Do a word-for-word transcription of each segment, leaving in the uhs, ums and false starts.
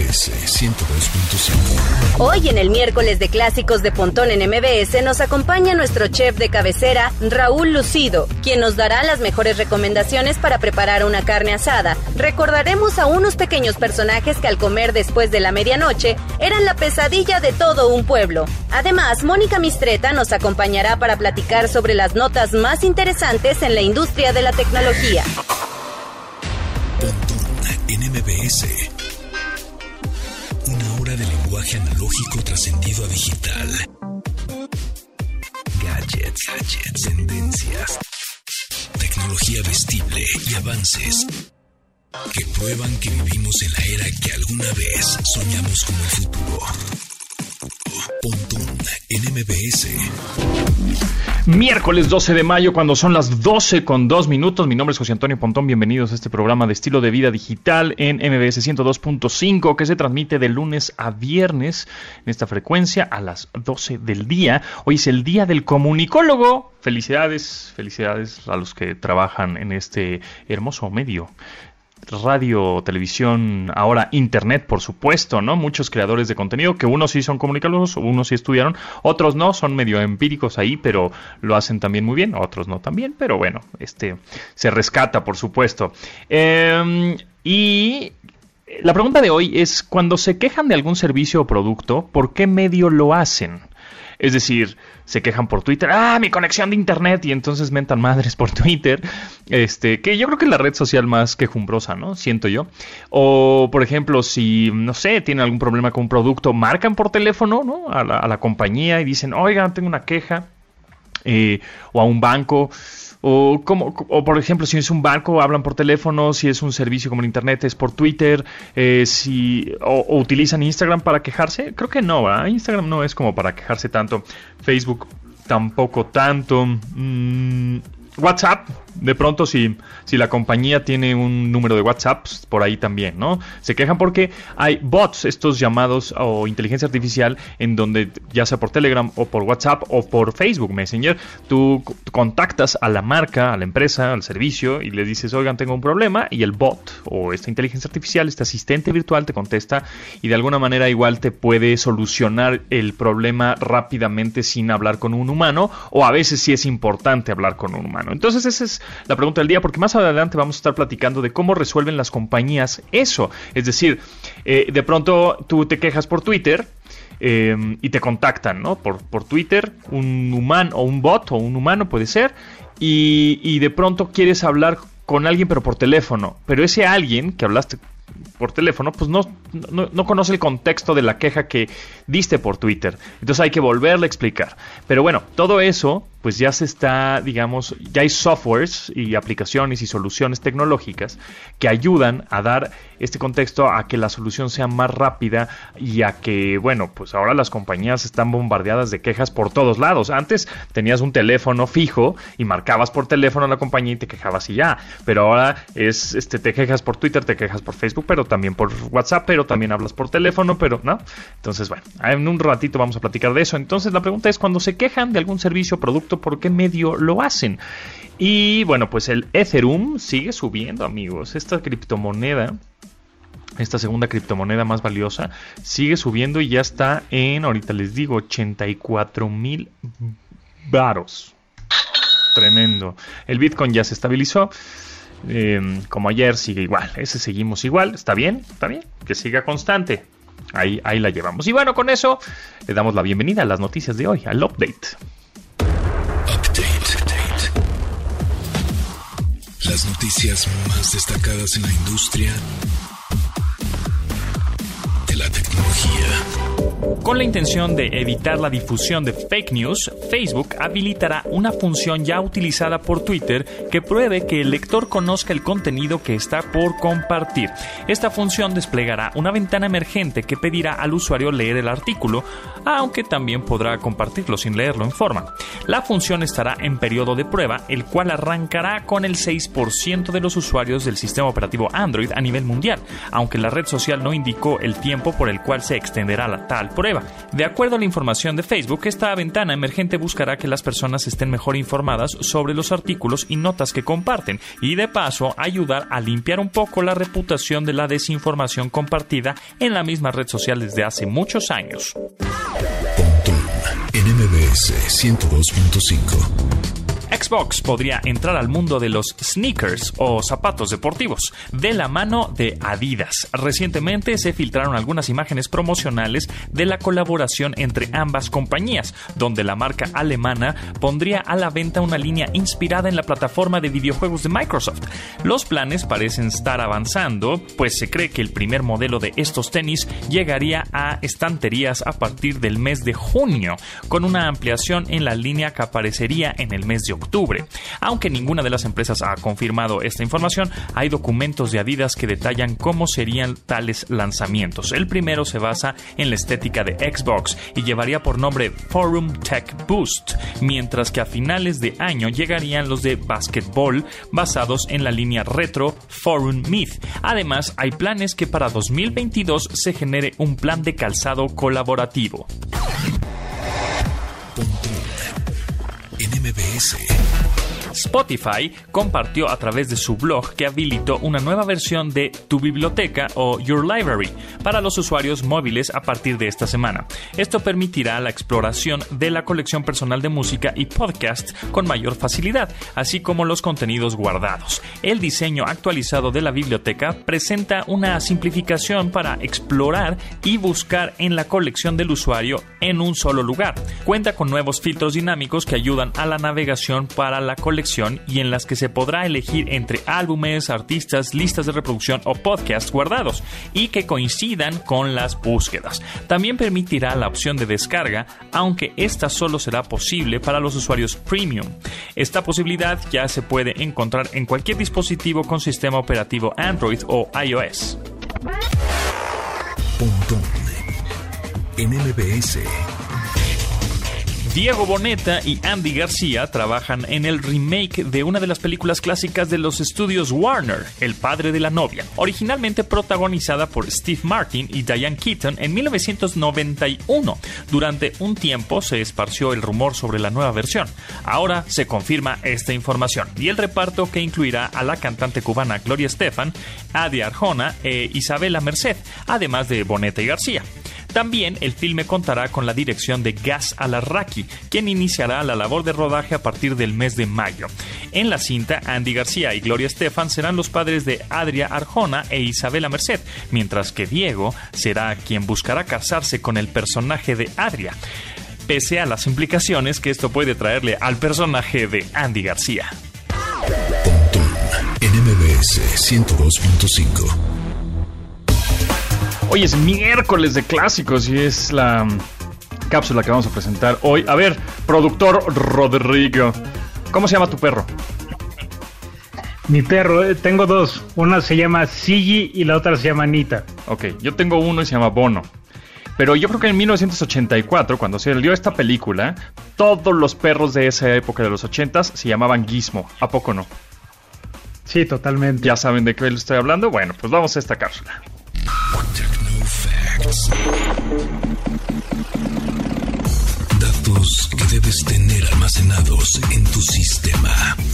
S ciento dos punto cinco. Hoy en el miércoles de clásicos de Pontón en M B S nos acompaña nuestro chef de cabecera, Raúl Lucido, quien nos dará las mejores recomendaciones para preparar una carne asada. Recordaremos a unos pequeños personajes que al comer después de la medianoche eran la pesadilla de todo un pueblo. Además, Mónica Mistreta nos acompañará para platicar sobre las notas más interesantes en la industria de la tecnología. Pontón en M B S. Una hora de lenguaje analógico trascendido a digital. Gadgets, gadgets, tendencias, tecnología vestible y avances que prueban que vivimos en la era que alguna vez soñamos como el futuro. Pontón en M B S. Miércoles doce de mayo, cuando son las doce con dos minutos. Mi nombre es José Antonio Pontón. Bienvenidos a este programa de estilo de vida digital en M B S ciento dos punto cinco, que se transmite de lunes a viernes en esta frecuencia a las doce del día. Hoy es el Día del Comunicólogo. Felicidades, felicidades a los que trabajan en este hermoso medio. Radio, televisión, ahora internet, por supuesto, ¿no? Muchos creadores de contenido, que unos sí son comunicólogos, unos sí estudiaron, otros no, son medio empíricos ahí, pero lo hacen también muy bien, otros no también, pero bueno, este se rescata, por supuesto. Eh, y la pregunta de hoy es, cuando se quejan de algún servicio o producto, ¿por qué medio lo hacen? Es decir, se quejan por Twitter, ¡ah, mi conexión de internet! Y entonces mentan madres por Twitter, este, que yo creo que es la red social más quejumbrosa, ¿no? Siento yo. O, por ejemplo, si, no sé, tienen algún problema con un producto, marcan por teléfono, ¿no? A la, a la compañía y dicen, oigan, tengo una queja. Eh, o a un banco. O, como, o por ejemplo, si es un banco, hablan por teléfono. Si es un servicio como el internet, es por Twitter. Eh, si o, o utilizan Instagram para quejarse. Creo que no, ¿verdad? Instagram no es como para quejarse tanto. Facebook tampoco tanto. Mm, WhatsApp, de pronto si, si la compañía tiene un número de WhatsApp, por ahí también, ¿no? Se quejan porque hay bots, estos llamados o inteligencia artificial, en donde ya sea por Telegram o por WhatsApp o por Facebook Messenger, tú contactas a la marca, a la empresa, al servicio y le dices, oigan, tengo un problema, y el bot o esta inteligencia artificial, este asistente virtual te contesta y de alguna manera igual te puede solucionar el problema rápidamente sin hablar con un humano, o a veces sí es importante hablar con un humano. Entonces esa es la pregunta del día, porque más adelante vamos a estar platicando de cómo resuelven las compañías eso. Es decir, eh, de pronto tú te quejas por Twitter eh, y te contactan, ¿no? Por, por Twitter, un humano o un bot o un humano puede ser, y, y de pronto quieres hablar con alguien pero por teléfono, pero ese alguien que hablaste por teléfono, pues no, no, no conoce el contexto de la queja que diste por Twitter. Entonces hay que volverle a explicar. Pero bueno, todo eso, pues ya se está, digamos, ya hay softwares y aplicaciones y soluciones tecnológicas que ayudan a dar este contexto, a que la solución sea más rápida y a que, bueno, pues ahora las compañías están bombardeadas de quejas por todos lados. Antes tenías un teléfono fijo y marcabas por teléfono a la compañía y te quejabas y ya. Pero ahora es, este, te quejas por Twitter, te quejas por Facebook, pero también por WhatsApp, pero también hablas por teléfono, pero no. Entonces, bueno, en un ratito vamos a platicar de eso. Entonces, la pregunta es, cuando se quejan de algún servicio o producto, ¿por qué medio lo hacen? Y bueno, pues el Ethereum sigue subiendo, amigos. Esta criptomoneda, esta segunda criptomoneda más valiosa, sigue subiendo y ya está en, ahorita les digo, ochenta y cuatro mil varos. Tremendo. El Bitcoin ya se estabilizó. Eh, como ayer, sigue igual. Ese seguimos igual. Está bien, está bien. Que siga constante. Ahí, ahí la llevamos. Y bueno, con eso le damos la bienvenida a las noticias de hoy, al update. Update. Update. Las noticias más destacadas en la industria de la tecnología. Con la intención de evitar la difusión de fake news, Facebook habilitará una función ya utilizada por Twitter que pruebe que el lector conozca el contenido que está por compartir. Esta función desplegará una ventana emergente que pedirá al usuario leer el artículo, aunque también podrá compartirlo sin leerlo en forma. La función estará en periodo de prueba, el cual arrancará con el seis por ciento de los usuarios del sistema operativo Android a nivel mundial, aunque la red social no indicó el tiempo por el cual se extenderá la tal prueba. De acuerdo a la información de Facebook, esta ventana emergente simplemente buscará que las personas estén mejor informadas sobre los artículos y notas que comparten, y de paso ayudar a limpiar un poco la reputación de la desinformación compartida en la misma red social desde hace muchos años. Pontón en M B S ciento dos punto cinco. Xbox podría entrar al mundo de los sneakers o zapatos deportivos de la mano de Adidas. Recientemente se filtraron algunas imágenes promocionales de la colaboración entre ambas compañías, donde la marca alemana pondría a la venta una línea inspirada en la plataforma de videojuegos de Microsoft. Los planes parecen estar avanzando, pues se cree que el primer modelo de estos tenis llegaría a estanterías a partir del mes de junio, con una ampliación en la línea que aparecería en el mes de octubre. Aunque ninguna de las empresas ha confirmado esta información, hay documentos de Adidas que detallan cómo serían tales lanzamientos. El primero se basa en la estética de Xbox y llevaría por nombre Forum Tech Boost, mientras que a finales de año llegarían los de básquetbol basados en la línea retro Forum Myth. Además, hay planes que para dos mil veintidós se genere un plan de calzado colaborativo. En M B S. Spotify compartió a través de su blog que habilitó una nueva versión de Tu Biblioteca o Your Library para los usuarios móviles a partir de esta semana. Esto permitirá la exploración de la colección personal de música y podcast con mayor facilidad, así como los contenidos guardados. El diseño actualizado de la biblioteca presenta una simplificación para explorar y buscar en la colección del usuario en un solo lugar. Cuenta con nuevos filtros dinámicos que ayudan a la navegación para la colección y en las que se podrá elegir entre álbumes, artistas, listas de reproducción o podcasts guardados y que coincidan con las búsquedas. También permitirá la opción de descarga, aunque esta solo será posible para los usuarios premium. Esta posibilidad ya se puede encontrar en cualquier dispositivo con sistema operativo Android o iOS. Pontón en M B S. Diego Boneta y Andy García trabajan en el remake de una de las películas clásicas de los estudios Warner, El padre de la novia, originalmente protagonizada por Steve Martin y Diane Keaton en mil novecientos noventa y uno. Durante un tiempo se esparció el rumor sobre la nueva versión. Ahora se confirma esta información y el reparto, que incluirá a la cantante cubana Gloria Estefan, Adi Arjona e Isabela Merced, además de Boneta y García. También el filme contará con la dirección de Gaz Al-Arraqui, quien iniciará la labor de rodaje a partir del mes de mayo. En la cinta, Andy García y Gloria Estefan serán los padres de Adria Arjona e Isabela Merced, mientras que Diego será quien buscará casarse con el personaje de Adria, pese a las implicaciones que esto puede traerle al personaje de Andy García. Pontón en M B S ciento dos punto cinco. Hoy es miércoles de clásicos y es la cápsula que vamos a presentar hoy. A ver, productor Rodrigo, ¿cómo se llama tu perro? Mi perro, eh, tengo dos. Una se llama Siggy y la otra se llama Anita. Ok, yo tengo uno y se llama Bono. Pero yo creo que en mil novecientos ochenta y cuatro, cuando se salió esta película, todos los perros de esa época de los ochentas se llamaban Gizmo. ¿A poco no? Sí, totalmente. ¿Ya saben de qué les estoy hablando? Bueno, pues vamos a esta cápsula. Facts. Datos que debes tener almacenados en tu sistema.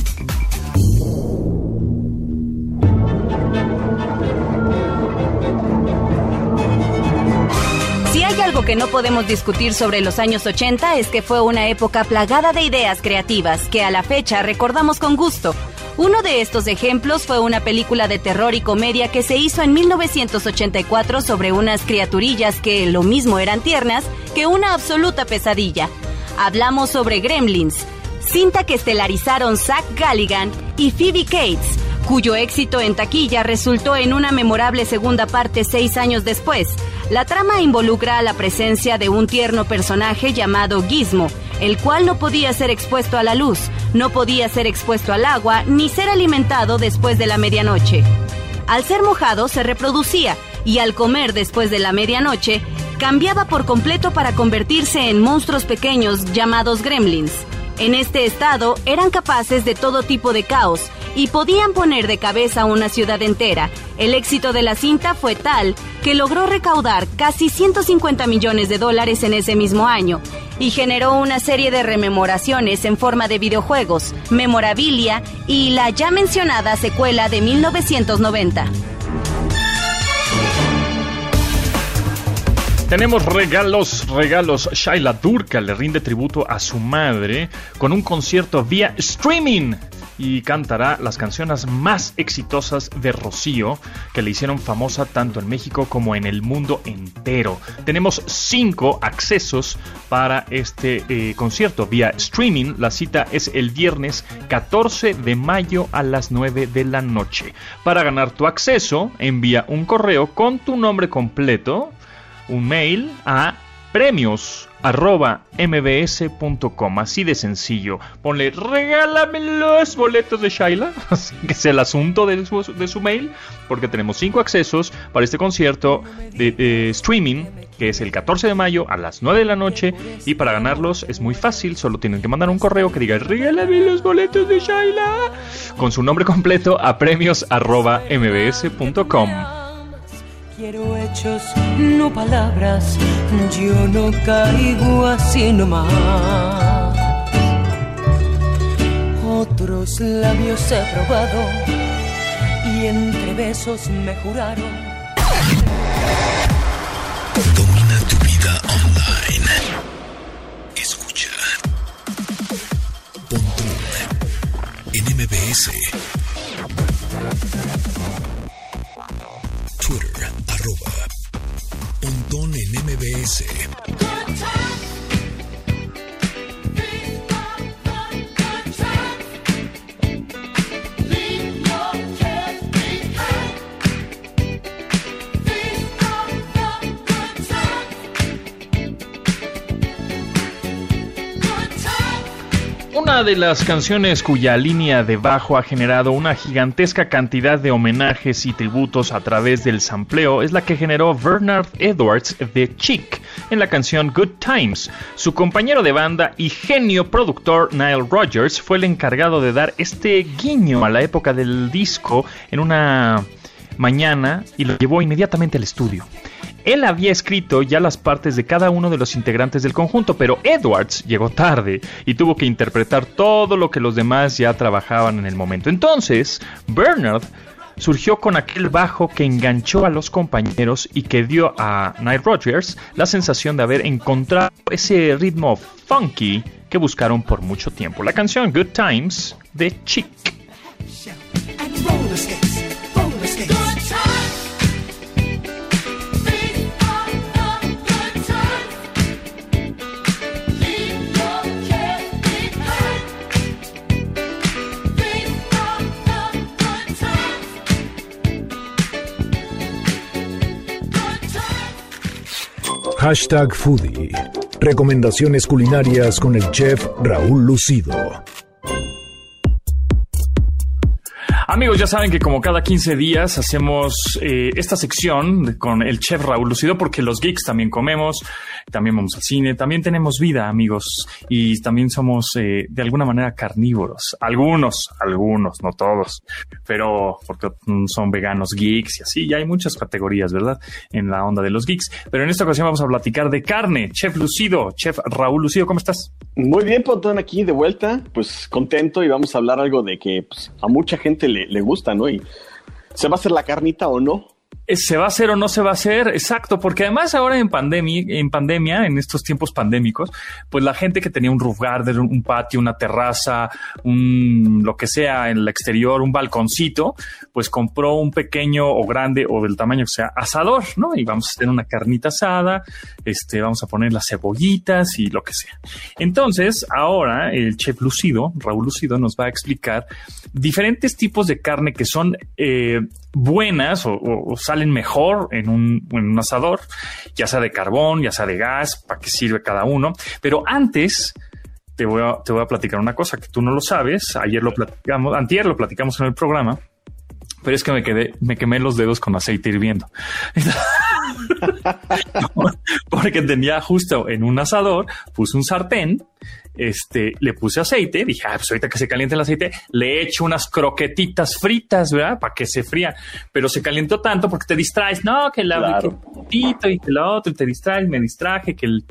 Si hay algo que no podemos discutir sobre los años ochenta es que fue una época plagada de ideas creativas que a la fecha recordamos con gusto. Uno de estos ejemplos fue una película de terror y comedia que se hizo en mil novecientos ochenta y cuatro sobre unas criaturillas que lo mismo eran tiernas que una absoluta pesadilla. Hablamos sobre Gremlins, cinta que estelarizaron Zach Galligan y Phoebe Cates, cuyo éxito en taquilla resultó en una memorable segunda parte seis años después. La trama involucra a la presencia de un tierno personaje llamado Gizmo, el cual no podía ser expuesto a la luz, no podía ser expuesto al agua, ni ser alimentado después de la medianoche. Al ser mojado se reproducía, y al comer después de la medianoche, cambiaba por completo para convertirse en monstruos pequeños llamados gremlins. En este estado eran capaces de todo tipo de caos y podían poner de cabeza una ciudad entera. El éxito de la cinta fue tal que logró recaudar casi ciento cincuenta millones de dólares en ese mismo año. y generó una serie de rememoraciones en forma de videojuegos, memorabilia y la ya mencionada secuela de mil novecientos noventa. Tenemos regalos, regalos. Shaila Durka le rinde tributo a su madre con un concierto vía streaming y cantará las canciones más exitosas de Rocío, que le hicieron famosa tanto en México como en el mundo entero. Tenemos cinco accesos para este eh, concierto vía streaming. La cita es el viernes catorce de mayo a las nueve de la noche. Para ganar tu acceso, envía un correo con tu nombre completo, un mail a premios arroba mbs punto com, así de sencillo. Ponle, regálame los boletos de Shaila, que es el asunto de su, de su mail, porque tenemos cinco accesos para este concierto de, de streaming, que es el catorce de mayo a las nueve de la noche, y para ganarlos es muy fácil, solo tienen que mandar un correo que diga, regálame los boletos de Shaila, con su nombre completo a premios arroba mbs punto com. Quiero hechos, no palabras, yo no caigo así nomás. Otros labios he probado y entre besos me juraron. Domina tu vida online. Escucha Pontón en M B S. Twitter, arroba Pontón en M B S. Una de las canciones cuya línea de bajo ha generado una gigantesca cantidad de homenajes y tributos a través del sampleo es la que generó Bernard Edwards de Chic en la canción Good Times. Su compañero de banda y genio productor Nile Rodgers fue el encargado de dar este guiño a la época del disco en una mañana y lo llevó inmediatamente al estudio. Él había escrito ya las partes de cada uno de los integrantes del conjunto, pero Edwards llegó tarde y tuvo que interpretar todo lo que los demás ya trabajaban en el momento. Entonces, Bernard surgió con aquel bajo que enganchó a los compañeros y que dio a Nile Rodgers la sensación de haber encontrado ese ritmo funky que buscaron por mucho tiempo. La canción Good Times de Chic. Hashtag Foodie. Recomendaciones culinarias con el chef Raúl Lucido. Amigos, ya saben que como cada quince días hacemos eh, esta sección con el chef Raúl Lucido, porque los geeks también comemos, también vamos al cine, también tenemos vida, amigos, y también somos eh, de alguna manera carnívoros. Algunos, algunos, no todos, pero porque son veganos, geeks y así, ya hay muchas categorías, ¿verdad? En la onda de los geeks. Pero en esta ocasión vamos a platicar de carne. Chef Lucido, chef Raúl Lucido, ¿cómo estás? Muy bien, Pontón, aquí de vuelta, pues contento, y vamos a hablar algo de que pues, a mucha gente le, le gusta, ¿no? Y ¿se va a hacer la carnita o no? ¿Se va a hacer o no se va a hacer? Exacto, porque además ahora en pandemia, en pandemia, en estos tiempos pandémicos, pues la gente que tenía un roof garden, un patio, una terraza, un lo que sea en el exterior, un balconcito, pues compró un pequeño o grande o del tamaño que sea asador, ¿no? Y vamos a hacer una carnita asada, este, vamos a poner las cebollitas y lo que sea. Entonces, ahora el chef Lucido, Raúl Lucido, nos va a explicar diferentes tipos de carne que son eh, buenas o, o, o salen mejor en un, en un asador, ya sea de carbón, ya sea de gas, para qué sirve cada uno. Pero antes te voy a, te voy a platicar una cosa que tú no lo sabes. Ayer lo platicamos, antier lo platicamos en el programa, pero es que me quedé, me quemé los dedos con aceite hirviendo. Porque tenía justo en un asador, puse un sartén, este, le puse aceite, dije, ah, pues ahorita que se caliente el aceite, le echo unas croquetitas fritas, ¿verdad? Para que se frían, pero se calentó tanto porque te distraes, no, que la claro. que, y que la otro, y te distraes, me distraje, que el,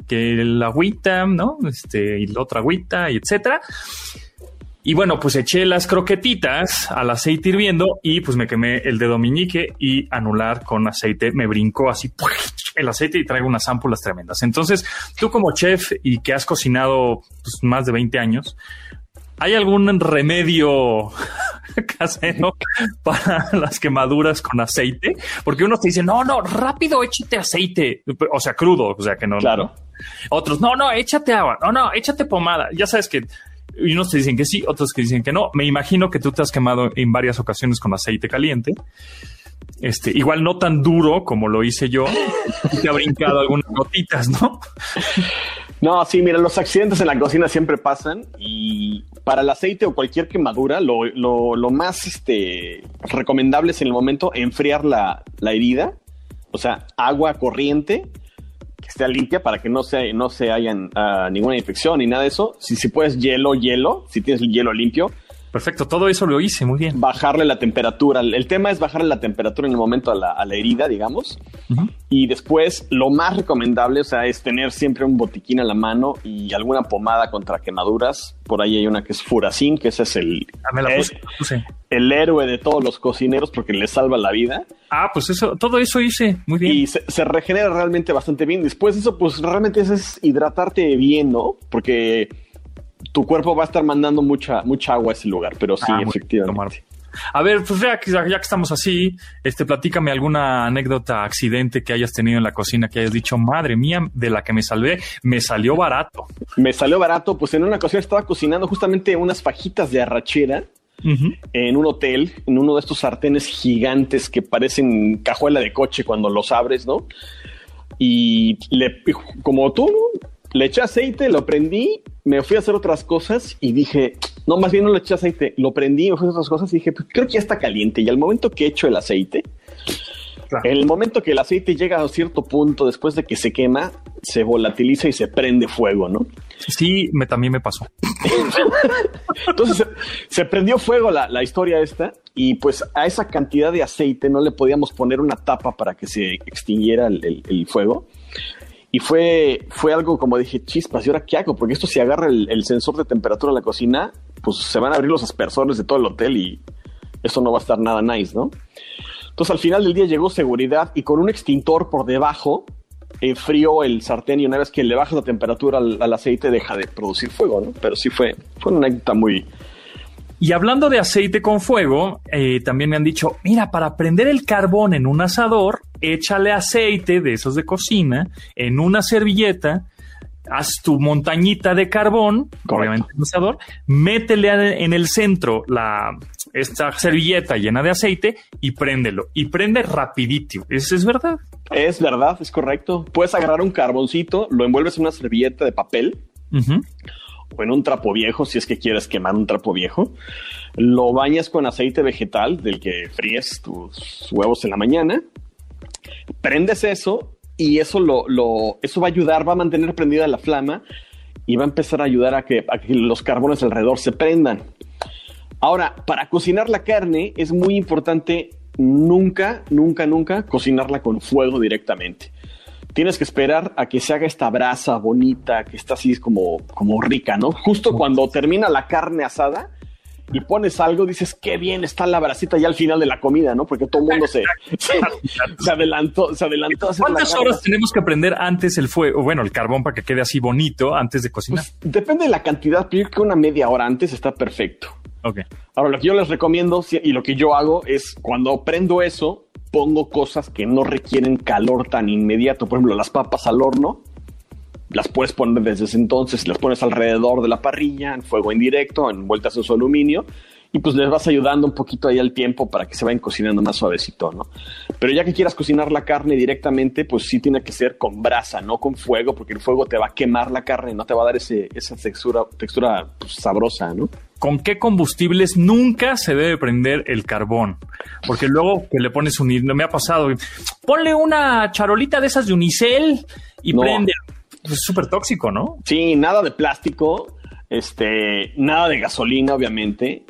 que el agüita, ¿no? Este, y la otra agüita, y etcétera. Y bueno, pues eché las croquetitas al aceite hirviendo y pues me quemé el dedo meñique y anular con aceite me brincó así el aceite y traigo unas ámpulas tremendas. Entonces, tú como chef y que has cocinado pues, más de veinte años, ¿hay algún remedio casero para las quemaduras con aceite? Porque unos te dicen, no, no, rápido, échate aceite. O sea, crudo, o sea que no. Claro. No. Otros, no, no, échate agua. No, no, échate pomada. Ya sabes que y unos te dicen que sí, otros que dicen que no. Me imagino que tú te has quemado en varias ocasiones con aceite caliente. Este, igual no tan duro como lo hice yo. Y te ha brincado algunas gotitas, ¿no? No, sí, mira, los accidentes en la cocina siempre pasan y para el aceite o cualquier quemadura, lo, lo, lo más este, recomendable es en el momento enfriar la, la herida, o sea, agua corriente que esté limpia para que no se, no se hayan uh, ninguna infección ni nada de eso. Si, si puedes hielo, hielo, si tienes el hielo limpio. Perfecto, todo eso lo hice, muy bien. Bajarle la temperatura. El tema es bajarle la temperatura en el momento a la, a la herida, digamos. Uh-huh. Y después, lo más recomendable, o sea, es tener siempre un botiquín a la mano y alguna pomada contra quemaduras. Por ahí hay una que es Furacin, que ese es el, ah, me la puse, el, la puse. el héroe de todos los cocineros porque le salva la vida. Ah, pues eso, todo eso hice, muy bien. Y se, se regenera realmente bastante bien. Después de eso, pues realmente eso es hidratarte bien, ¿no? Porque tu cuerpo va a estar mandando mucha, mucha agua a ese lugar, pero sí, ah, efectivamente. A ver, pues ya que, ya que estamos así, este, platícame alguna anécdota, accidente que hayas tenido en la cocina, que hayas dicho, madre mía, de la que me salvé, me salió barato. Me salió barato, pues en una ocasión estaba cocinando justamente unas fajitas de arrachera uh-huh. en un hotel, en uno de estos sartenes gigantes que parecen cajuela de coche cuando los abres, ¿no? Y le, como tú, ¿no? Le eché aceite, lo prendí, me fui a hacer otras cosas y dije, no, más bien no le eché aceite, lo prendí, me fui a hacer otras cosas y dije, pues creo que ya está caliente. Y al momento que echo el aceite, claro. En el momento que el aceite llega a cierto punto, después de que se quema, se volatiliza y se prende fuego, ¿no? Sí, me, también me pasó. Entonces se, se prendió fuego la, la historia esta y pues a esa cantidad de aceite no le podíamos poner una tapa para que se extinguiera el, el, el fuego. Y fue, fue algo como dije, chispas, ¿y ahora qué hago? Porque esto si agarra el, el sensor de temperatura en la cocina, pues se van a abrir los aspersores de todo el hotel y eso no va a estar nada nice, ¿no? Entonces al final del día llegó seguridad y con un extintor por debajo enfrió el sartén y una vez que le bajas la temperatura al, al aceite deja de producir fuego, ¿no? Pero sí fue, fue una anécdota muy... Y hablando de aceite con fuego, eh, también me han dicho, mira, para prender el carbón en un asador, échale aceite de esos de cocina en una servilleta, haz tu montañita de carbón, correcto, obviamente en un asador, métele en el centro la, esta servilleta llena de aceite y préndelo. Y prende rapidito. ¿Eso es verdad? Es verdad, es correcto. Puedes agarrar un carboncito, lo envuelves en una servilleta de papel, uh-huh, o en un trapo viejo, si es que quieres quemar un trapo viejo. Lo bañas con aceite vegetal del que fríes tus huevos en la mañana. Prendes eso y eso, lo, lo, eso va a ayudar, va a mantener prendida la flama y va a empezar a ayudar a que, a que los carbones alrededor se prendan. Ahora, para cocinar la carne es muy importante nunca, nunca, nunca cocinarla con fuego directamente. Tienes que esperar a que se haga esta brasa bonita, que está así como, como rica, ¿no? Justo cuando termina la carne asada y pones algo, dices, qué bien está la brasita ya al final de la comida, ¿no? Porque todo el mundo se, se, se adelantó. Se adelantó a hacer ¿Cuántas la horas tenemos que prender antes el fuego? Bueno, el carbón para que quede así bonito antes de cocinar. Pues, depende de la cantidad, pero yo creo que una media hora antes está perfecto. Ok. Ahora, lo que yo les recomiendo y lo que yo hago es cuando prendo eso, pongo cosas que no requieren calor tan inmediato. Por ejemplo, las papas al horno, las puedes poner desde ese entonces, las pones alrededor de la parrilla, en fuego indirecto, envueltas en su aluminio, y pues les vas ayudando un poquito ahí al tiempo para que se vayan cocinando más suavecito, ¿no? Pero ya que quieras cocinar la carne directamente, pues sí tiene que ser con brasa, no con fuego, porque el fuego te va a quemar la carne, no te va a dar ese, esa textura, textura pues, sabrosa, ¿no? ¿Con qué combustibles nunca se debe prender el carbón? Porque luego que le pones un... Me ha pasado, ponle una charolita de esas de unicel y no. Prende. Es súper tóxico, ¿no? Sí, nada de plástico, este, nada de gasolina, obviamente.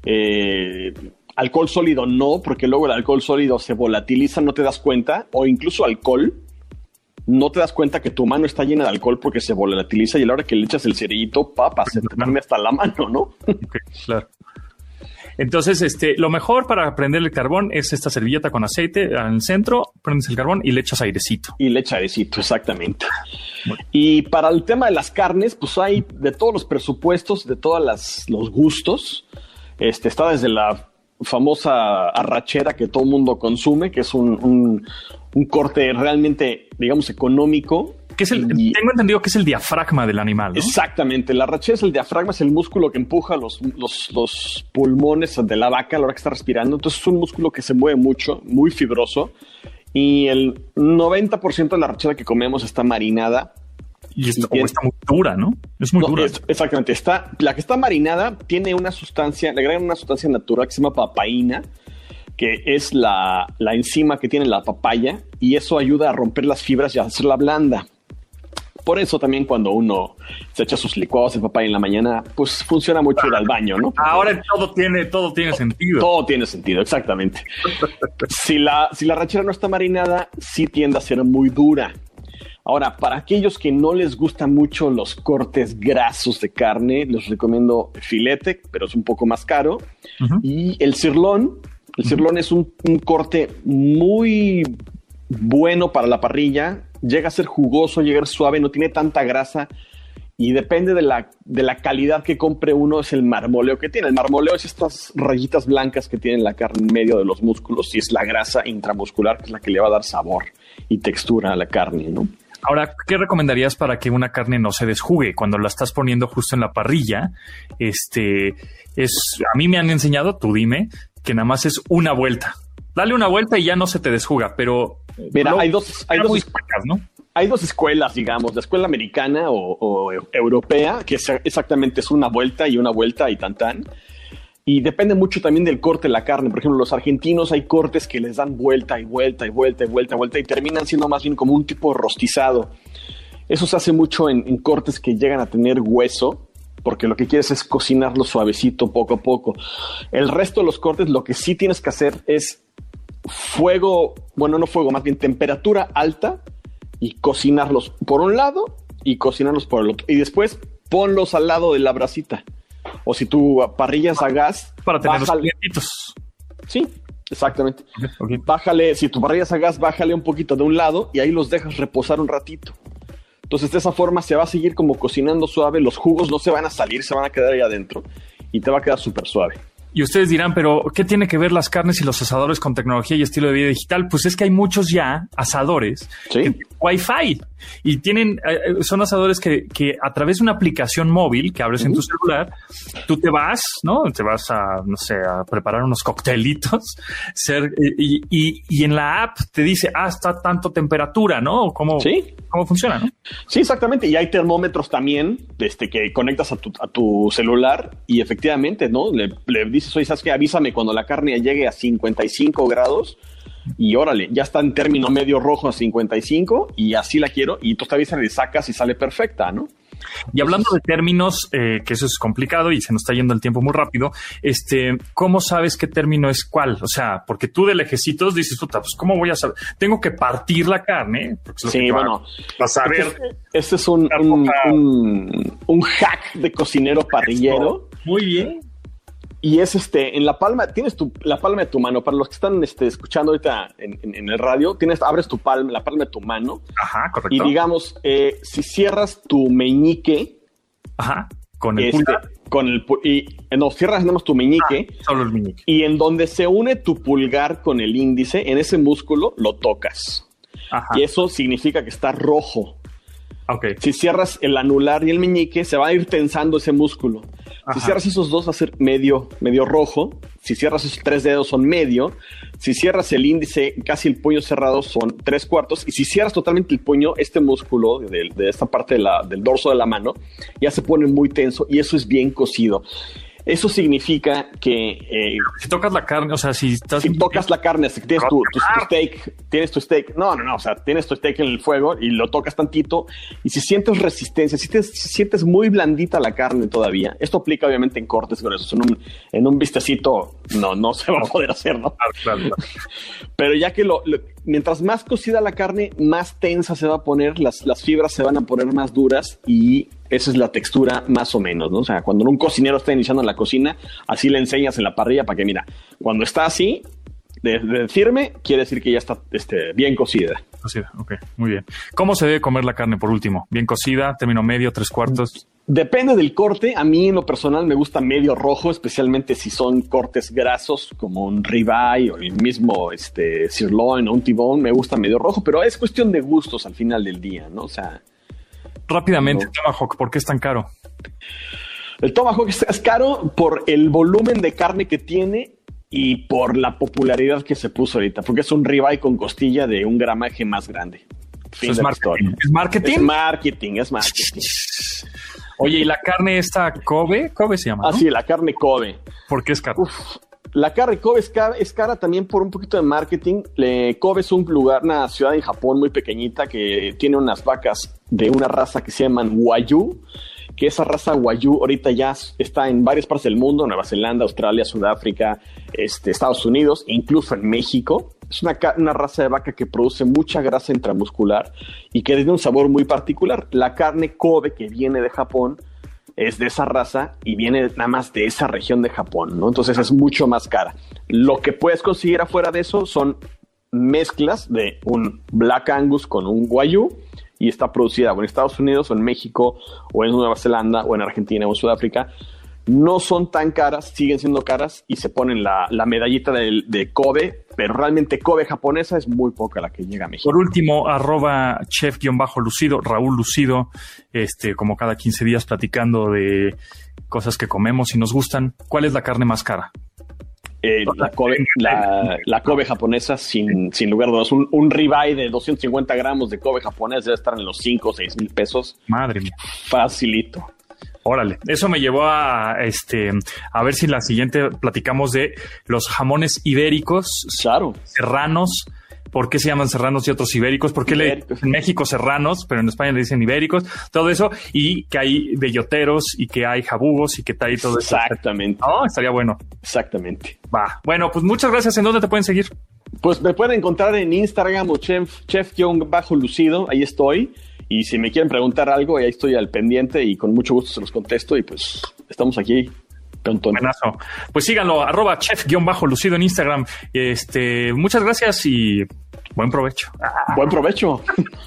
Eh, alcohol sólido no, porque luego el alcohol sólido se volatiliza, no te das cuenta, o incluso alcohol. no te das cuenta que tu mano está llena de alcohol porque se volatiliza y a la hora que le echas el cerillito, papa, se te pone hasta la mano, ¿no? Okay, claro. Entonces, este, lo mejor para prender el carbón es esta servilleta con aceite en el centro, prendes el carbón y le echas airecito. Y le echas airecito, exactamente. Bueno. Y para el tema de las carnes, pues hay de todos los presupuestos, de todos las, los gustos. Este, está desde la famosa arrachera que todo el mundo consume, que es un, un, un corte realmente, digamos, económico. Que es el, y, tengo entendido que es el diafragma del animal, ¿no? Exactamente. La arrachera es el diafragma, es el músculo que empuja los, los, los pulmones de la vaca a la hora que está respirando. Entonces es un músculo que se mueve mucho, muy fibroso. Y el noventa por ciento de la arrachera que comemos está marinada. Y, esto, y está muy dura, ¿no? Es muy no, dura. Es, exactamente. Está, la que está marinada tiene una sustancia, le agregan una sustancia natural que se llama papaína, que es la, la enzima que tiene la papaya, y eso ayuda a romper las fibras y a hacerla blanda. Por eso también cuando uno se echa sus licuados de papaya en la mañana, pues funciona mucho ir al baño, ¿no? Porque ahora todo tiene, todo tiene sentido. Todo tiene sentido, exactamente. si, la, si la arrachera no está marinada, sí tiende a ser muy dura. Ahora, para aquellos que no les gustan mucho los cortes grasos de carne, les recomiendo filete, pero es un poco más caro. Uh-huh. Y el cirlón. El uh-huh. cirlón es un, un corte muy bueno para la parrilla. Llega a ser jugoso, llega a ser suave, no tiene tanta grasa y depende de la, de la calidad que compre uno, es el marmoleo que tiene. El marmoleo es estas rayitas blancas que tiene la carne en medio de los músculos y es la grasa intramuscular que es la que le va a dar sabor y textura a la carne, ¿no? Ahora, ¿qué recomendarías para que una carne no se desjugue cuando la estás poniendo justo en la parrilla? Este es, a mí me han enseñado, tú dime, que nada más es una vuelta. Dale una vuelta y ya no se te desjuga, pero... Mira, hay dos, hay, dos, escuelas, ¿no? hay dos escuelas, digamos, la escuela americana o, o europea, que es exactamente es una vuelta y una vuelta y tan tan. Y depende mucho también del corte de la carne. Por ejemplo, los argentinos hay cortes que les dan vuelta y vuelta y vuelta y vuelta y vuelta y terminan siendo más bien como un tipo rostizado. Eso se hace mucho en, en cortes que llegan a tener hueso, porque lo que quieres es cocinarlo suavecito poco a poco. El resto de los cortes, lo que sí tienes que hacer es fuego, bueno, no fuego, más bien temperatura alta y cocinarlos por un lado y cocinarlos por el otro. Y después ponlos al lado de la brasita. O si tu parrilla es a gas, para tener los calientitos. Sí, exactamente. Okay, okay. Bájale, si tu parrilla es a gas, bájale un poquito de un lado y ahí los dejas reposar un ratito. Entonces, de esa forma se va a seguir como cocinando suave. Los jugos no se van a salir, se van a quedar ahí adentro y te va a quedar súper suave. Y ustedes dirán, pero ¿qué tiene que ver las carnes y los asadores con tecnología y estilo de vida digital? Pues es que hay muchos ya asadores, ¿sí?, que tienen Wi-Fi y tienen, eh, son asadores que, que a través de una aplicación móvil que abres uh-huh. en tu celular, tú te vas, ¿no? Te vas a, no sé, a preparar unos coctelitos ser, y, y, y en la app te dice, ah, está tanto temperatura, ¿no? ¿Cómo, ¿sí?, cómo funciona, ¿no? Sí, exactamente. Y hay termómetros también este, que conectas a tu, a tu celular y efectivamente, ¿no? Le, le dices, oye, ¿sabes qué? Avísame cuando la carne llegue a cincuenta y cinco grados y órale, ya está en término medio rojo a cincuenta y cinco y así la quiero y tú te avisas y le sacas y sale perfecta, ¿no? Y hablando de términos, eh, que eso es complicado y se nos está yendo el tiempo muy rápido, este, ¿cómo sabes qué término es cuál? O sea, porque tú de lejecitos dices, puta, pues ¿cómo voy a saber? Tengo que partir la carne. Es sí, bueno. Para saber. Este, este es un, un, un, un hack de cocinero parrillero. Muy bien. Y es este, en la palma, tienes tu, la palma de tu mano. Para los que están este, escuchando ahorita en, en, en el radio, tienes, abres tu palma, la palma de tu mano. Ajá, correcto. Y digamos, eh, si cierras tu meñique. Ajá, con el este, pulgar. Con el, y, no, cierras nada más tu meñique. Ah, solo el meñique. Y en donde se une tu pulgar con el índice, en ese músculo, lo tocas. Ajá. Y eso significa que está rojo. Okay. Si cierras el anular y el meñique, se va a ir tensando ese músculo. Ajá. Si cierras esos dos, va a ser medio, medio rojo. Si cierras esos tres dedos, son medio. Si cierras el índice, casi el puño cerrado, son tres cuartos. Y si cierras totalmente el puño, este músculo de, de esta parte de la, del dorso de la mano ya se pone muy tenso y eso es bien cocido. Eso significa que... Eh, si tocas la carne, o sea, si estás... Si tocas la carne, si tienes tu, tu, tu steak, tienes tu steak, no, no, no, o sea, tienes tu steak en el fuego y lo tocas tantito, y si sientes resistencia, si, te, si sientes muy blandita la carne todavía, esto aplica obviamente en cortes gruesos, en un, en un bistecito no, no se va a poder hacer, ¿no? Claro, claro. Pero ya que lo, lo, mientras más cocida la carne, más tensa se va a poner, las, las fibras se van a poner más duras y esa es la textura más o menos, ¿no? O sea, cuando un cocinero está iniciando en la cocina, así le enseñas en la parrilla para que, mira, cuando está así, de, de firme, quiere decir que ya está este, bien cocida. Cocida, ok, muy bien. ¿Cómo se debe comer la carne por último? ¿Bien cocida, término medio, tres cuartos? Depende del corte. A mí en lo personal me gusta medio rojo, especialmente si son cortes grasos como un ribeye o el mismo este, sirloin o un T-bone. Me gusta medio rojo, pero es cuestión de gustos al final del día, ¿no? O sea... Rápidamente, no. Tomahawk, ¿por qué es tan caro? El Tomahawk es caro por el volumen de carne que tiene y por la popularidad que se puso ahorita, porque es un ribeye con costilla de un gramaje más grande. Fin ¿Es, de marketing? ¿Es marketing? Es marketing, es marketing. Oye, ¿y la carne esta Kobe? Kobe se llama, ¿no? Ah, sí, la carne Kobe. ¿Por qué es caro? Uf, la carne Kobe es cara, es cara también por un poquito de marketing. Le, Kobe es un lugar, una ciudad en Japón muy pequeñita que tiene unas vacas de una raza que se llaman Wagyu, que esa raza Wagyu ahorita ya está en varias partes del mundo, Nueva Zelanda, Australia, Sudáfrica, este, Estados Unidos, incluso en México. Es una, una raza de vaca que produce mucha grasa intramuscular y que tiene un sabor muy particular. La carne Kobe que viene de Japón es de esa raza y viene nada más de esa región de Japón, ¿no? Entonces es mucho más cara. Lo que puedes conseguir afuera de eso son mezclas de un Black Angus con un Wagyu y está producida o en Estados Unidos o en México o en Nueva Zelanda o en Argentina o en Sudáfrica. No son tan caras, siguen siendo caras y se ponen la, la medallita de, de Kobe, pero realmente Kobe japonesa es muy poca la que llega a México. Por último, arroba chef-lucido, Raúl Lucido, este, como cada quince días platicando de cosas que comemos y nos gustan. ¿Cuál es la carne más cara? Eh, la, Kobe, la, la Kobe japonesa, sin, sin lugar a dudas. Un, un ribeye de doscientos cincuenta gramos de Kobe japonés debe estar en los cinco o seis mil pesos. Madre mía. Facilito. Órale, eso me llevó a este a ver si en la siguiente platicamos de los jamones ibéricos, claro, serranos. ¿Por qué se llaman serranos y otros ibéricos? ¿Por qué le, en México serranos, pero en España le dicen ibéricos? Todo eso, y que hay belloteros y que hay jabugos y que hay todo eso. Exactamente. No, estaría bueno. Exactamente. Va. Bueno, pues muchas gracias. ¿En dónde te pueden seguir? Pues me pueden encontrar en Instagram o chef, chef-lucido. Ahí estoy. Y si me quieren preguntar algo, ahí estoy al pendiente y con mucho gusto se los contesto. Y pues estamos aquí. Buenazo. Pues síganlo, arroba chef-lucido en Instagram. Este, muchas gracias y buen provecho. Buen provecho.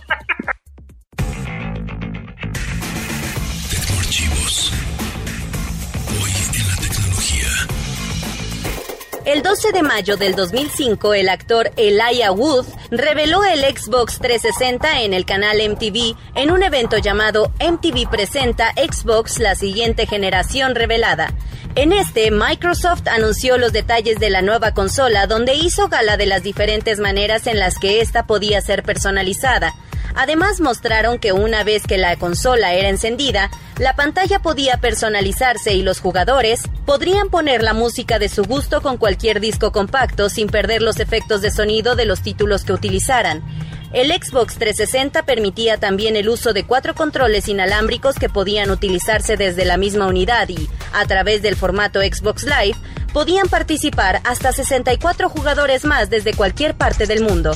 Tecnoarchivos. Hoy en la tecnología. El doce de mayo del dos mil cinco, el actor Elijah Wood reveló el Xbox trescientos sesenta en el canal M T V en un evento llamado M T V Presenta Xbox, la siguiente generación revelada. En este, Microsoft anunció los detalles de la nueva consola, donde hizo gala de las diferentes maneras en las que ésta podía ser personalizada. Además, mostraron que una vez que la consola era encendida, la pantalla podía personalizarse y los jugadores podrían poner la música de su gusto con cualquier disco compacto sin perder los efectos de sonido de los títulos que utilizaran. El Xbox trescientos sesenta permitía también el uso de cuatro controles inalámbricos que podían utilizarse desde la misma unidad y, a través del formato Xbox Live, podían participar hasta sesenta y cuatro jugadores más desde cualquier parte del mundo.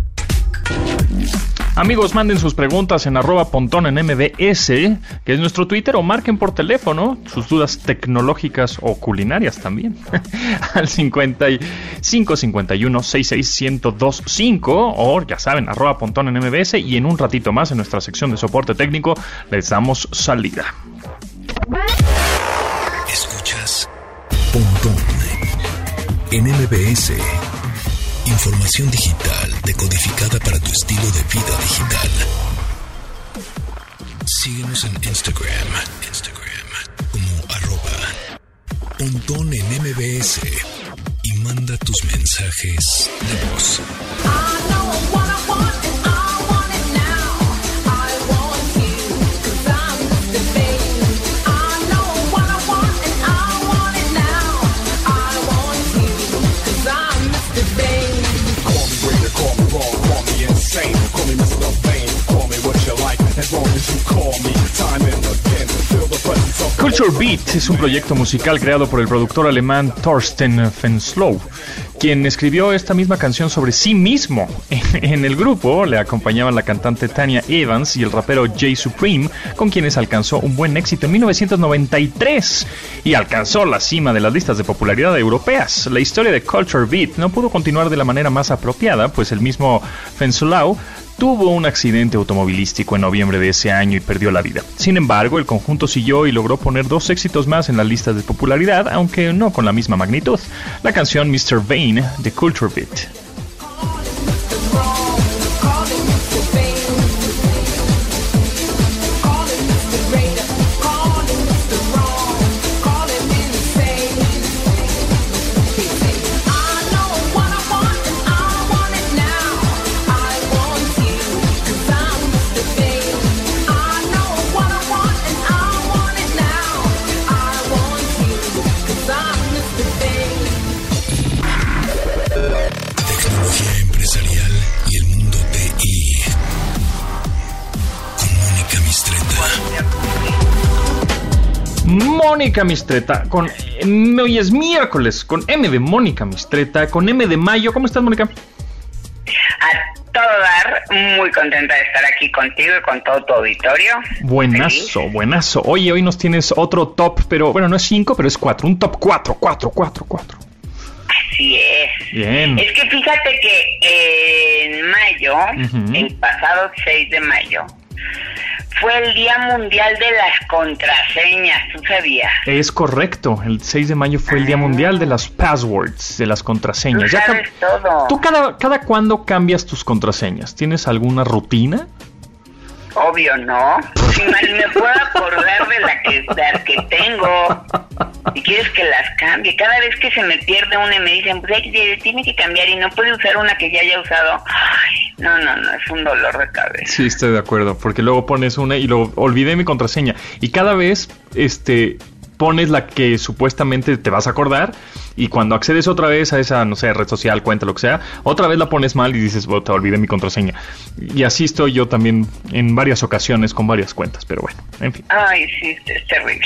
Amigos, manden sus preguntas en arroba pontón en M B S, que es nuestro Twitter, o marquen por teléfono sus dudas tecnológicas o culinarias también al cincuenta y cinco cincuenta y uno sesenta y seis ciento veinticinco, o ya saben, arroba pontón en M B S, y en un ratito más en nuestra sección de soporte técnico les damos salida. Escuchas Pontón en M B S. Información digital decodificada para tu estilo de vida digital. Síguenos en Instagram, Instagram como arroba Pontón en M B S y manda tus mensajes de voz. Culture Beat es un proyecto musical creado por el productor alemán Thorsten Fenslow, quien escribió esta misma canción sobre sí mismo. En el grupo le acompañaban la cantante Tanya Evans y el rapero Jay Supreme, con quienes alcanzó un buen éxito en mil novecientos noventa y tres y alcanzó la cima de las listas de popularidad europeas. La historia de Culture Beat no pudo continuar de la manera más apropiada, pues el mismo Fenslow tuvo un accidente automovilístico en noviembre de ese año y perdió la vida. Sin embargo, el conjunto siguió y logró poner dos éxitos más en las listas de popularidad, aunque no con la misma magnitud. La canción mister Vain de Culture Beat. Mónica Mistretta, con hoy es miércoles, con M de Mónica Mistretta, con M de Mayo. ¿Cómo estás, Mónica? A todo dar, muy contenta de estar aquí contigo y con todo tu auditorio. Buenazo, feliz. buenazo. Oye, hoy nos tienes otro top, pero bueno, no es cinco, pero es cuatro, un top cuatro, cuatro, cuatro, cuatro. Así es. Bien. Es que fíjate que eh, en mayo, uh-huh. el pasado seis de mayo, fue el Día Mundial de las Contraseñas, ¿tú sabías? Es correcto, el seis de mayo fue el Día Mundial de las Passwords, de las contraseñas. Tú sabes ya cam- todo. ¿Tú cada, cada cuándo cambias tus contraseñas? ¿Tienes alguna rutina? Obvio, no. Si me puedo acordar de la que, de las que tengo. Y quieres que las cambie. Cada vez que se me pierde una y me dicen, pues tiene que cambiar y no puede usar una que ya haya usado. Ay, no, no, no, es un dolor de cabeza. Sí, estoy de acuerdo, porque luego pones una y luego olvidé mi contraseña. Y cada vez, este... pones la que supuestamente te vas a acordar y cuando accedes otra vez a esa, no sé, red social, cuenta, lo que sea, otra vez la pones mal y dices, oh, te olvidé mi contraseña. Y así estoy yo también en varias ocasiones con varias cuentas, pero bueno, en fin. Ay, sí, es terrible.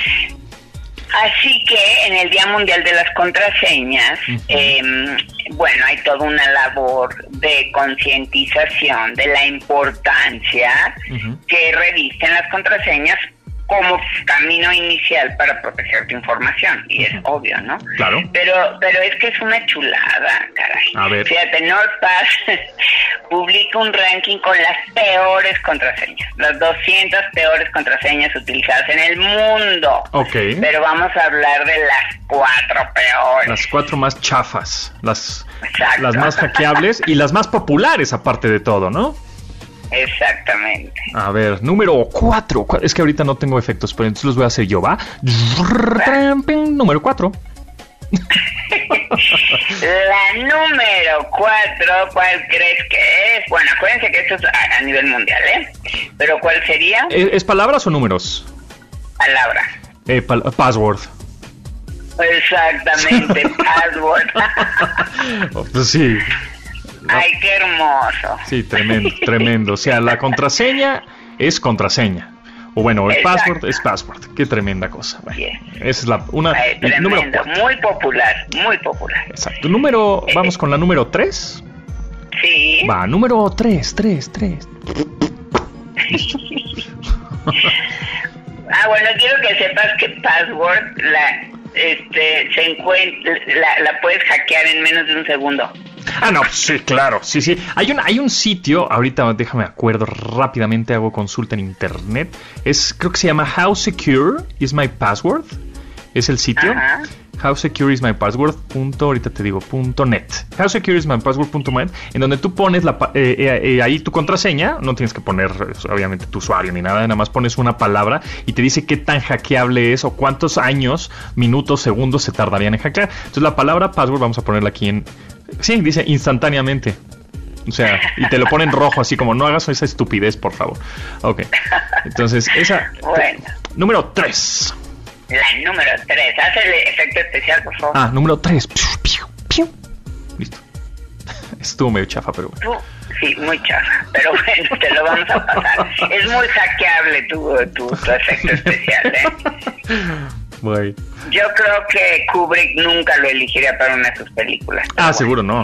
Así que en el Día Mundial de las Contraseñas, uh-huh. eh, bueno, hay toda una labor de concientización de la importancia uh-huh. que revisten las contraseñas como camino inicial para proteger tu información, y es uh-huh. obvio, ¿no? Claro. Pero pero es que es una chulada, caray. A ver. Fíjate, NordPass publica un ranking con las peores contraseñas, las doscientas peores contraseñas utilizadas en el mundo. Ok. Pero vamos a hablar de las cuatro peores. Las cuatro más chafas, las, las más hackeables y las más populares aparte de todo, ¿no? Exactamente. A ver, número cuatro. Es que ahorita no tengo efectos, pero entonces los voy a hacer yo, ¿va? Número cuatro. La número cuatro, ¿cuál crees que es? Bueno, acuérdense que esto es a, a nivel mundial, ¿eh? Pero ¿cuál sería? ¿Es, es palabras o números? Palabra. Eh, pal- password. Exactamente, password. Oh, pues sí. Ay, qué hermoso. Sí, tremendo, tremendo. O sea, la contraseña es contraseña. O bueno, el Exacto. password es password. Qué tremenda cosa. Bueno, yeah. Esa es la una. Ay, tremendo, número cuatro. Muy popular, muy popular. Exacto. Número, eh, vamos con la número tres. Sí. Va, número tres, tres, tres. Ah, bueno, quiero que sepas que password la, este, se encuentra, la, la puedes hackear en menos de un segundo. Ah, no, sí, claro, sí, sí. Hay un, hay un sitio, ahorita déjame acuerdo rápidamente, hago consulta en internet. Es, creo que se llama How Secure is My Password. Es el sitio. Ajá. How Secure is My Password. Punto, ahorita te digo, punto net. How Secure is My Password. Punto net, en donde tú pones la, eh, eh, eh, ahí tu contraseña. No tienes que poner, obviamente, tu usuario ni nada. Nada más pones una palabra y te dice qué tan hackeable es o cuántos años, minutos, segundos se tardarían en hackear. Entonces, la palabra password vamos a ponerla aquí en. Sí, dice instantáneamente. O sea, y te lo pone en rojo, así como no hagas esa estupidez, por favor. Ok. Entonces, esa. Bueno. Número tres. La número tres. Haz el efecto especial, por favor. Ah, número tres. Listo. Estuvo medio chafa, pero bueno. Tú, sí, muy chafa. Pero bueno, te lo vamos a pasar. Es muy hackeable tu, tu, tu efecto especial, ¿eh? Bueno. Yo creo que Kubrick nunca lo elegiría para una de sus películas. Ah, bueno. Seguro no.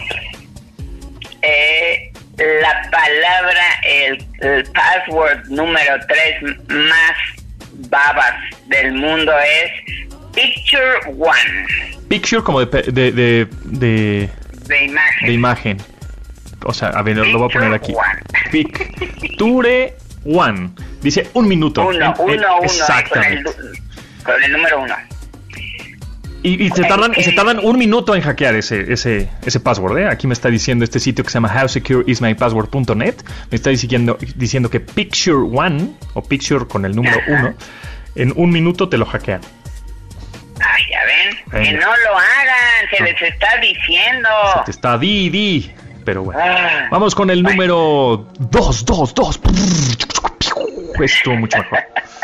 Eh, la palabra, el, el password número tres más babas del mundo es Picture One. Picture como de de de de, de imagen. De imagen. O sea, a ver, Picture lo voy a poner aquí. One. Picture One. Dice un minuto. Uno, en, uno, en, uno. Exactamente. Con el, con el número uno. Y, y, se tardan, y se tardan un minuto en hackear ese, ese, ese password, ¿eh? Aquí me está diciendo este sitio que se llama how secure is my password punto net. Me está diciendo, diciendo que Picture One, o Picture con el número uno, en un minuto te lo hackean. Ay, ya ven. Venga. Que no lo hagan, se no. les está diciendo. Se te está di, di. Pero bueno. Ah, vamos con el bueno. número dos, dos, dos. Estuvo mucho mejor.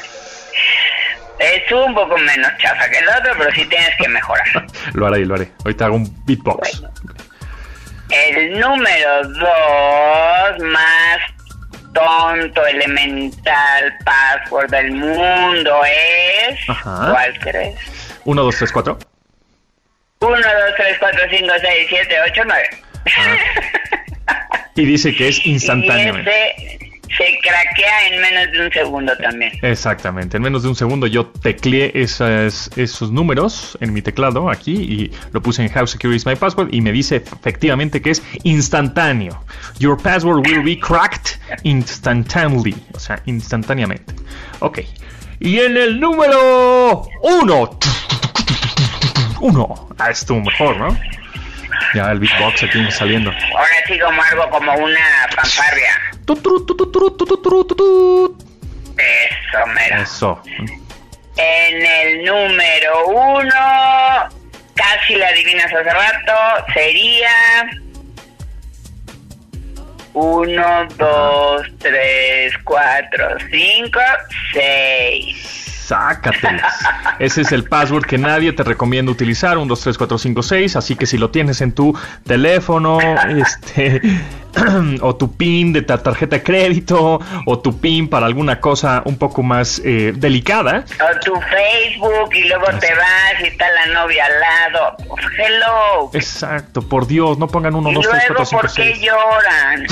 Es un poco menos chafa que el otro, pero sí tienes que mejorar. Lo haré, lo haré. Ahorita hago un beatbox. Bueno. El número dos más tonto, elemental password del mundo es... Ajá. ¿Cuál crees? uno, dos, tres, cuatro. uno, dos, tres, cuatro, cinco, seis, siete, ocho, nueve. Ah. Y dice que es instantáneo. Y ese se craquea en menos de un segundo también. Exactamente, en menos de un segundo yo tecleé esas, esos números en mi teclado aquí y lo puse en How Secure is my password y me dice efectivamente que es instantáneo. Your password will be cracked instantaneously, o sea, instantáneamente. Ok, y en el número uno, uno, ah, estuvo mejor, ¿no? Ya el beatbox aquí saliendo. Ahora sí como algo como una fanfarria. Eso, mero. Eso. En el número uno, casi la adivinas hace rato, sería... Uno, dos, tres, cuatro, cinco, seis. Sácatelas. Ese es el password que nadie te recomienda utilizar, uno, dos, tres, cuatro, cinco, seis, así que si lo tienes en tu teléfono, este, o tu PIN de ta- tarjeta de crédito, o tu PIN para alguna cosa un poco más eh, delicada. O tu Facebook y luego te vas y está la novia al lado. Hello. Exacto, por Dios, no pongan uno, dos, tres, cuatro, cinco, seis. ¿Y luego por qué lloran?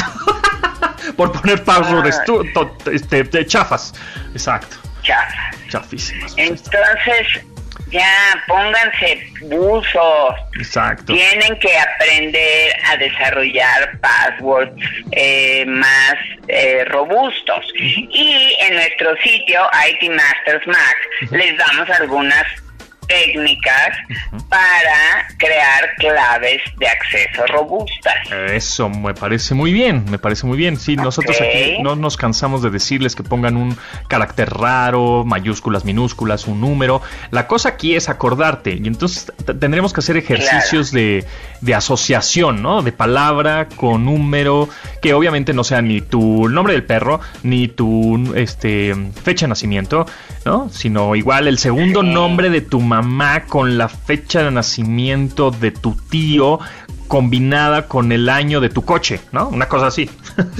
Por poner passwords tu, to, este, de chafas. Exacto. Chafas. Chafísimas. Entonces, ya pónganse buzos. Exacto. Tienen que aprender a desarrollar passwords eh, más eh, robustos. Uh-huh. Y en nuestro sitio I T Masters Mac uh-huh. les damos algunas técnicas uh-huh. para crear claves de acceso robustas. Eso me parece muy bien, me parece muy bien. Sí, okay. Nosotros aquí no nos cansamos de decirles que pongan un carácter raro, mayúsculas, minúsculas, un número. La cosa aquí es acordarte y entonces t- tendremos que hacer ejercicios claro. de, de asociación, ¿no? De palabra con número, que obviamente no sea ni tu nombre del perro, ni tu este, fecha de nacimiento, ¿no? Sino igual el segundo sí. nombre de tu mamá mamá con la fecha de nacimiento de tu tío combinada con el año de tu coche, ¿no? Una cosa así.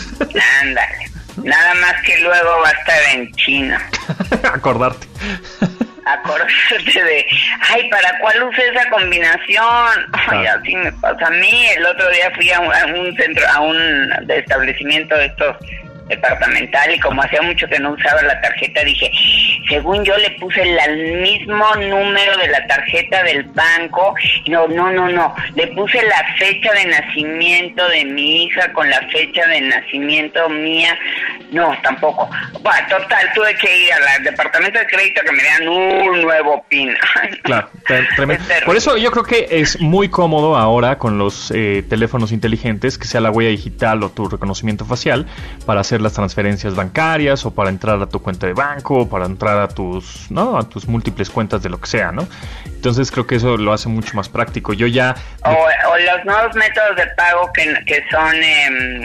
Ándale. Nada más que luego va a estar en chino. Acordarte. Acordarte de, ay, ¿para cuál usé esa combinación? Ay, ah. así me pasa a mí. El otro día fui a un, a un centro, a un establecimiento de estos departamental y como hacía mucho que no usaba la tarjeta dije, según yo le puse el, el mismo número de la tarjeta del banco, no, no, no, no, le puse la fecha de nacimiento de mi hija con la fecha de nacimiento mía, no, tampoco. Bueno, total, tuve que ir al departamento de crédito que me dieran un nuevo PIN. Claro, tremendo. Por eso yo creo que es muy cómodo ahora con los eh, teléfonos inteligentes que sea la huella digital o tu reconocimiento facial para hacer las transferencias bancarias o para entrar a tu cuenta de banco o para entrar a tus, ¿no? A tus múltiples cuentas de lo que sea, ¿no? Entonces creo que eso lo hace mucho más práctico. Yo ya o, o los nuevos métodos de pago que, que son eh,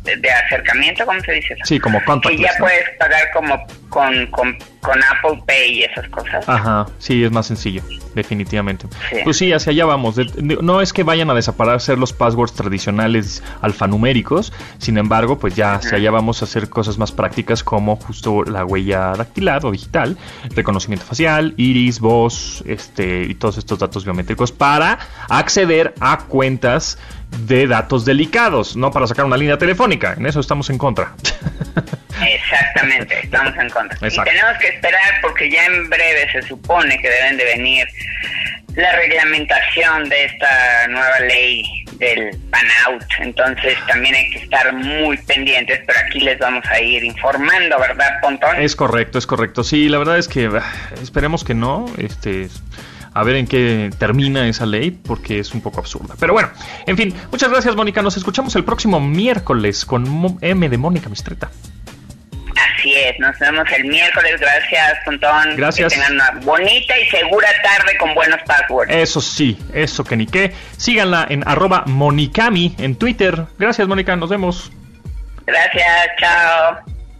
de, de acercamiento, ¿cómo se dice eso? Sí, como contactless. Y ya ¿no? puedes pagar como con, con, con Apple Pay y esas cosas. Ajá, sí, es más sencillo, definitivamente. Sí. Pues sí, hacia allá vamos. De, de, no es que vayan a desaparecer los passwords tradicionales alfanuméricos, sin embargo, pues ya hacia allá vamos a hacer cosas más prácticas como justo la huella dactilar o digital, reconocimiento facial, iris, voz, este y todos estos datos biométricos para acceder a cuentas de datos delicados, no para sacar una línea telefónica. En eso estamos en contra. Exactamente, estamos en contra. Exacto. Y tenemos que esperar porque ya en breve se supone que deben de venir la reglamentación de esta nueva ley del pan-out. Entonces también hay que estar muy pendientes, pero aquí les vamos a ir informando, ¿verdad, Pontón? Es correcto, es correcto. Sí, la verdad es que uh, esperemos que no, este... a ver en qué termina esa ley, porque es un poco absurda. Pero bueno, en fin, muchas gracias, Mónica. Nos escuchamos el próximo miércoles con Mo- M de Mónica Mistreta. Así es, nos vemos el miércoles. Gracias, Pontón. Gracias. Que tengan una bonita y segura tarde con buenos passwords. Eso sí, eso que ni qué. Síganla en arroba Monicami en Twitter. Gracias, Mónica, nos vemos. Gracias, chao.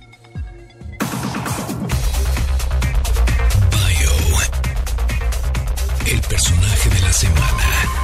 El personaje de la semana.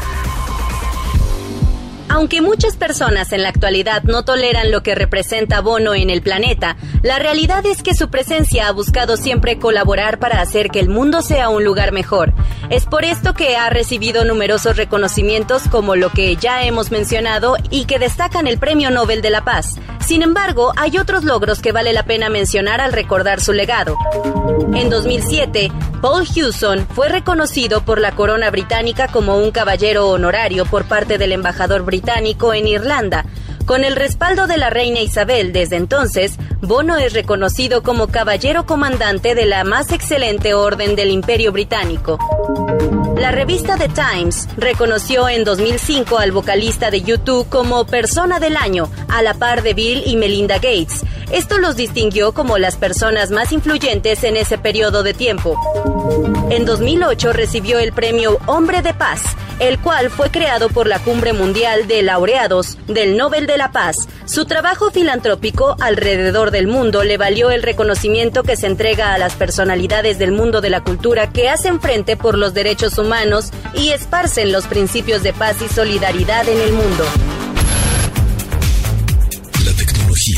Aunque muchas personas en la actualidad no toleran lo que representa Bono en el planeta, la realidad es que su presencia ha buscado siempre colaborar para hacer que el mundo sea un lugar mejor. Es por esto que ha recibido numerosos reconocimientos como lo que ya hemos mencionado y que destacan el Premio Nobel de la Paz. Sin embargo, hay otros logros que vale la pena mencionar al recordar su legado. En dos mil siete, Paul Hewson fue reconocido por la corona británica como un caballero honorario por parte del embajador británico en Irlanda. Con el respaldo de la reina Isabel desde entonces, Bono es reconocido como caballero comandante de la más excelente orden del Imperio Británico. La revista The Times reconoció en dos mil cinco al vocalista de U dos como persona del año, a la par de Bill y Melinda Gates. Esto los distinguió como las personas más influyentes en ese periodo de tiempo. En dos mil ocho recibió el premio Hombre de Paz, el cual fue creado por la Cumbre Mundial de Laureados del Nobel de la Paz. Su trabajo filantrópico alrededor del mundo le valió el reconocimiento que se entrega a las personalidades del mundo de la cultura que hacen frente por los derechos humanos y esparcen los principios de paz y solidaridad en el mundo. La tecnología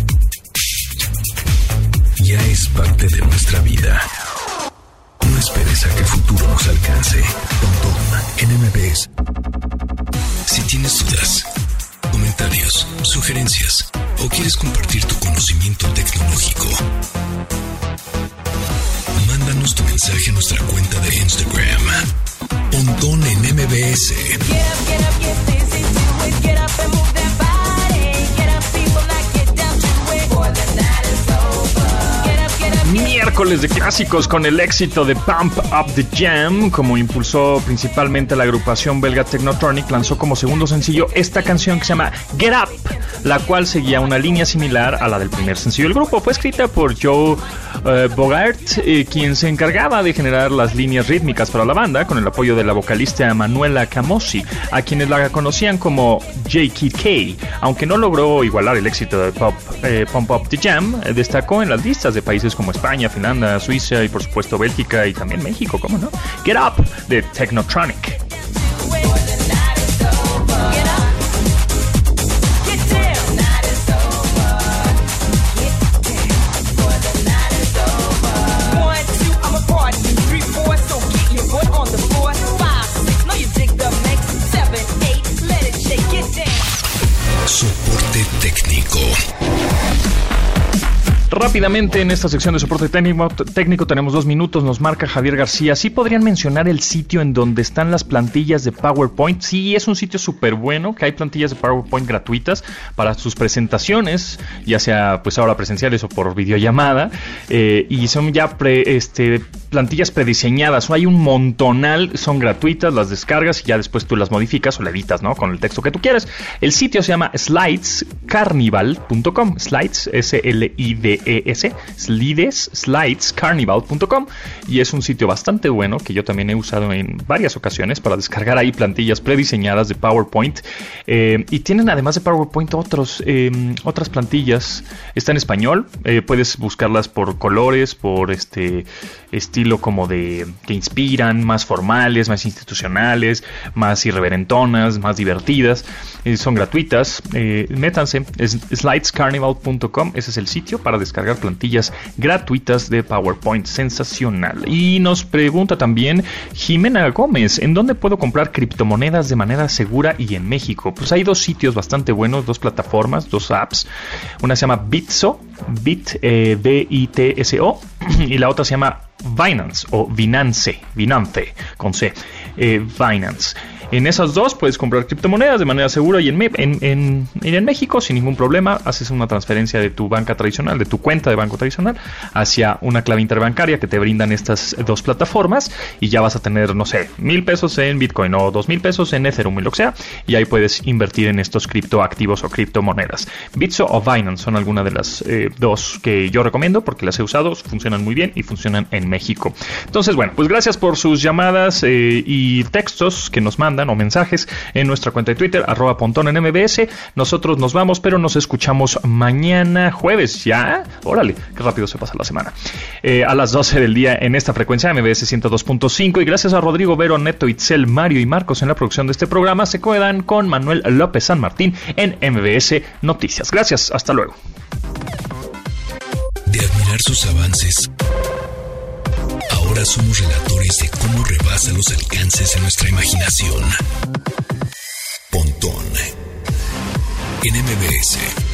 ya es parte de nuestra vida. No esperes a que el futuro nos alcance. Pontón en M V S. Si tienes dudas, comentarios, sugerencias o quieres compartir tu conocimiento tecnológico, mándanos tu mensaje a nuestra cuenta de Instagram, Pontón en M V S. Miércoles de clásicos con el éxito de Pump Up the Jam, como impulsó principalmente la agrupación belga Technotronic, lanzó como segundo sencillo esta canción que se llama Get Up, la cual seguía una línea similar a la del primer sencillo del grupo. Fue escrita por Joe uh, Bogart, eh, quien se encargaba de generar las líneas rítmicas para la banda, con el apoyo de la vocalista Manuela Camossi, a quienes la conocían como J K K. Aunque no logró igualar el éxito de Pop, eh, Pump Up the Jam, eh, destacó en las listas de países como España, Finlandia, Suiza y por supuesto Bélgica y también México, ¿cómo no? Get Up de Technotronic. Soporte técnico. Rápidamente en esta sección de soporte técnico, técnico tenemos dos minutos, nos marca Javier García. ¿Sí podrían mencionar el sitio en donde están las plantillas de PowerPoint? Sí, es un sitio súper bueno, que hay plantillas de PowerPoint gratuitas para sus presentaciones, ya sea pues ahora presenciales o por videollamada, eh, y son ya pre, este plantillas prediseñadas. Hay un montonal, son gratuitas, las descargas y ya después tú las modificas o la editas, ¿no? Con el texto que tú quieres. El sitio se llama slides carnival punto com. Slides, S L I D E S. Slides, slides carnival punto com. Y es un sitio bastante bueno que yo también he usado en varias ocasiones para descargar ahí plantillas prediseñadas de PowerPoint. Eh, y tienen además de PowerPoint otros, eh, otras plantillas. Está en español. Eh, puedes buscarlas por colores, por este estilo como de que inspiran, más formales, más institucionales, más irreverentonas, más divertidas. Eh, son gratuitas. Eh, métanse, es slides carnival punto com. Ese es el sitio para descargar plantillas gratuitas de PowerPoint. Sensacional. Y nos pregunta también Jimena Gómez, ¿en dónde puedo comprar criptomonedas de manera segura y en México? Pues hay dos sitios bastante buenos, dos plataformas, dos apps. Una se llama Bitso, Bit, eh, B I T S O, y la otra se llama Binance o Binance, Binance con C, eh, Binance. En esas dos puedes comprar criptomonedas de manera segura y en, en, en, en México sin ningún problema. Haces una transferencia de tu banca tradicional, de tu cuenta de banco tradicional, hacia una clave interbancaria que te brindan estas dos plataformas y ya vas a tener, no sé, mil pesos en Bitcoin o dos mil pesos en Ethereum y lo que sea, y ahí puedes invertir en estos criptoactivos o criptomonedas. Bitso o Binance son algunas de las eh, dos que yo recomiendo porque las he usado, funcionan muy bien y funcionan en México. Entonces, bueno, pues gracias por sus llamadas eh, y textos que nos mandan o mensajes en nuestra cuenta de Twitter, arroba Pontón en M B S. Nosotros nos vamos, pero nos escuchamos mañana jueves. ¿Ya? Órale, qué rápido se pasa la semana. Eh, a las doce del día en esta frecuencia M B S ciento dos punto cinco. Y gracias a Rodrigo, Vero, Neto, Itzel, Mario y Marcos en la producción de este programa. Se quedan con Manuel López San Martín en M B S Noticias. Gracias, hasta luego. De admirar sus avances, ahora somos relatores de cómo rebasa los alcances de nuestra imaginación. Pontón en M B S.